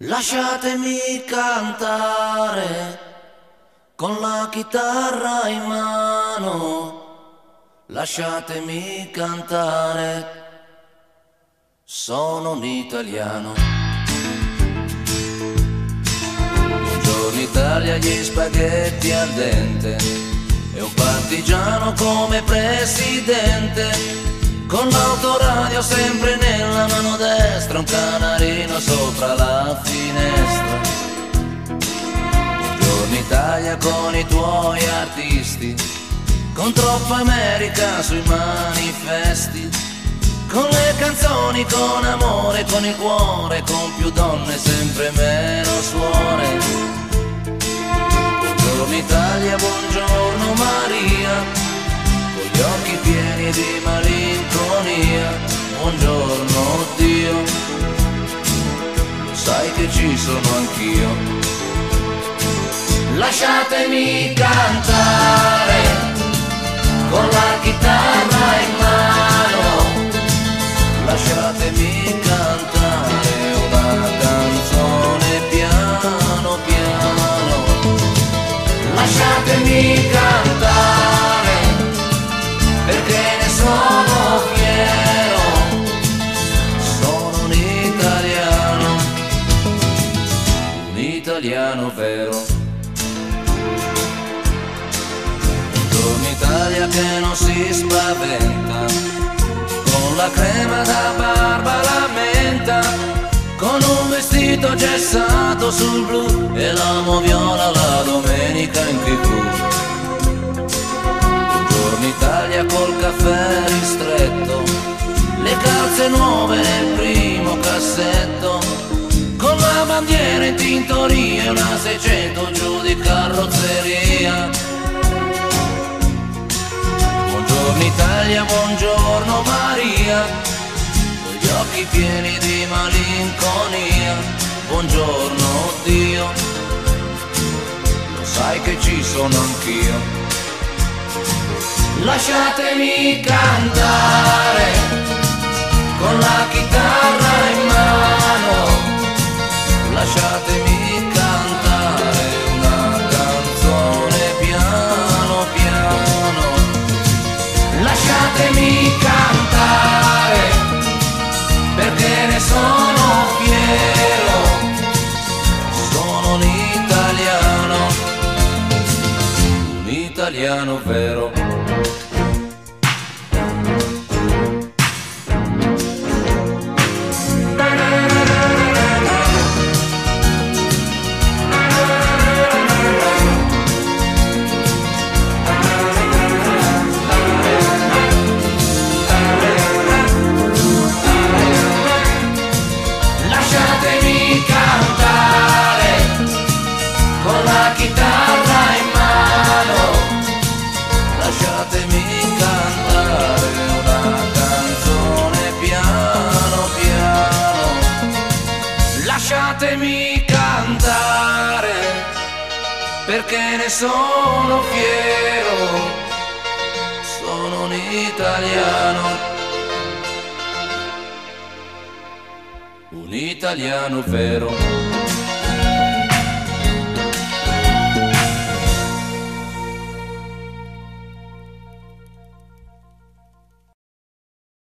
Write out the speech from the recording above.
Lasciatemi cantare con la chitarra in mano, lasciatemi cantare, sono un italiano. Buongiorno Italia, gli spaghetti al dente e un partigiano come presidente, con l'autoradio sempre nella mano destra, un canarino sopra la finestra. Buongiorno Italia con i tuoi artisti, con troppa America sui manifesti, con le canzoni, con amore, con il cuore, con più donne, sempre meno suore. Buongiorno Italia, buongiorno Maria, con gli occhi pieni di malinconia. Buongiorno Dio, sai che ci sono anch'io. Lasciatemi cantare con la chitarra in mano, lasciatemi cantare una canzone piano piano. Lasciatemi cantare perché ne sono fiero, sono un italiano vero. Buongiorno Italia che non si spaventa, con la crema da barba la menta, con un vestito gessato sul blu e l'amo viola la domenica in TV. Buongiorno Italia col caffè ristretto, le calze nuove nel primo cassetto, con la bandiera in tintoria e una 600 giù di carrozzeria. Buongiorno Italia, buongiorno Maria, con gli occhi pieni di malinconia. Buongiorno Dio, lo sai che ci sono anch'io. Lasciatemi cantare con la chitarra in mano, lasciatemi cantare una canzone piano piano. Lasciatemi cantare perché ne sono fiero, sono un italiano vero. Lasciatemi cantare con la chitarra in mano, Lasciatemi cantare una canzone piano piano. Lasciatemi cantare perché ne sono fiero, sono un italiano vero.